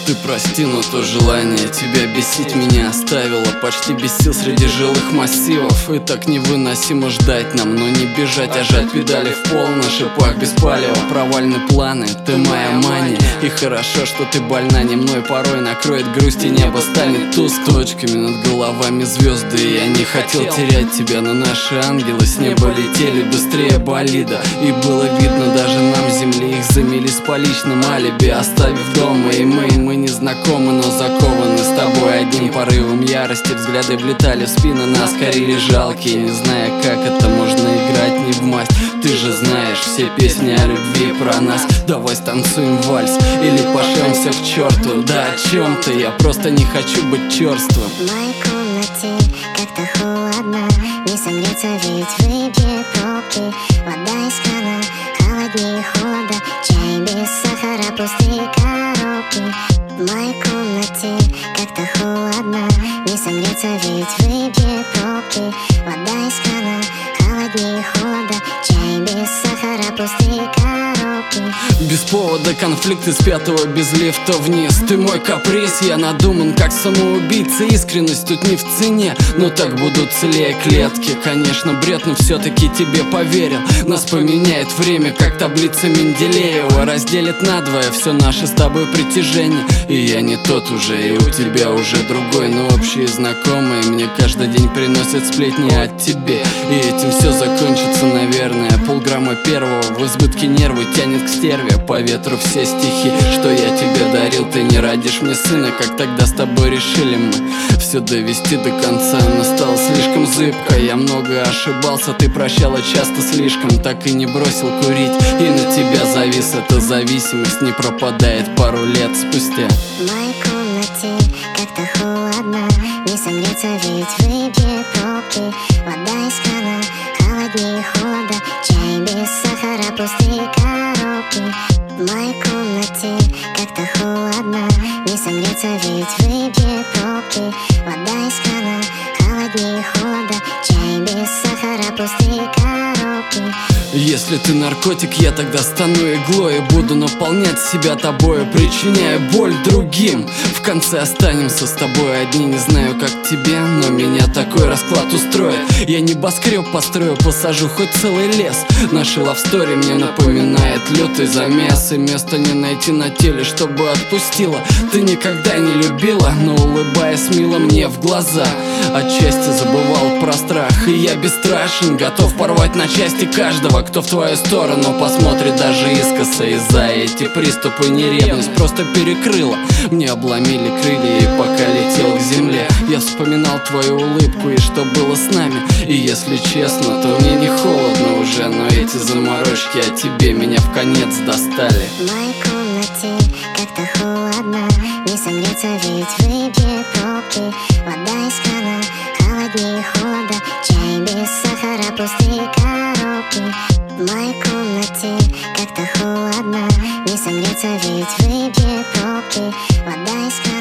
Ты прости, но то желание тебя бесить меня оставило почти без сил среди жилых массивов. И так невыносимо ждать нам, но не бежать, а жать педали в пол на шипах без палева. Провальны планы, ты моя мания. И хорошо, что ты больна не мной, порой накроет грусть и небо станет тусклым. Точками над головами звезды, и я не хотел терять тебя, но наши ангелы с неба летели быстрее болида. И было видно даже нам с земли, их замели с поличным алиби, оставив дома. И мы не знакомы, но закованы с тобой одним порывом ярости. Взгляды влетали в спины, нас корили жалкие, не зная, как это можно играть не в масть. Ты же знаешь все песни о любви про нас. Давай станцуем вальс или пошлемся к черту. Да о чем ты, я просто не хочу быть черствым. В моей комнате как-то холодно, не согреться, ведь выпьет пробки. Вода из крана холоднее холода, чай без сахара, пустые коробки. В моей комнате как-то холодно, не согреться, ведь выпьет пробки. Вода из крана холоднее холода, чай без сахара, пустые коробки. Без повода конфликты с пятого без лифта вниз. Ты мой каприз, я надуман как самоубийца. Искренность тут не в цене, но так будут целее клетки. Конечно, бред, но все-таки тебе поверил. Нас поменяет время, как таблица Менделеева. Разделит надвое все наше с тобой притяжение. И я не тот уже, и у тебя уже другой. Но общие знакомые мне каждый день приносят сплетни о тебе. И этим все закончится, наверное. Полграмма первого в избытке нервы тянет к стерве. По ветру все стихи, что я тебе дарил. Ты не родишь мне сына, как тогда с тобой решили мы все довести до конца, но стало слишком зыбко. Я много ошибался, ты прощала часто слишком. Так и не бросил курить, и на тебя завис. Эта зависимость не пропадает пару лет спустя. В моей комнате как-то холодно, не согреться, ведь выпьет пробки. Вода из крана холоднее холода, чай без сахара, пустые коробки. В моей комнате как-то холодно, не согреться, ведь выпьет пробки. Вода из крана холоднее холода, чай без сахара, пустые коробки. Если ты наркотик, я тогда стану иглой и буду наполнять себя тобой, причиняя боль другим. В конце останемся с тобой одни, не знаю, как тебе, но меня такой расклад устроит. Я небоскреб построю, посажу хоть целый лес. Наша лавстори мне напоминает лютый замес. И места не найти на теле, чтобы отпустила. Ты никогда не любила, но улыбаясь мило мне в глаза. Отчасти забывал про страх, и я бесстрашен, готов порвать на части каждого, кто в твою сторону посмотрит даже искоса. И за эти приступы не ревность просто перекрыла. Мне обломили крылья, и пока летел к земле, я вспоминал твою улыбку и что было с нами. И если честно, то мне не холодно уже, но эти заморочки о тебе меня в конец достали. В моей комнате как-то холодно, не согреться, ведь выпьет пробки. Вода из крана холоднее холода, чай без сахара, пустые коробки. В моей комнате как-то холодно, не согреться, ведь выпьет пробки. Вода из крана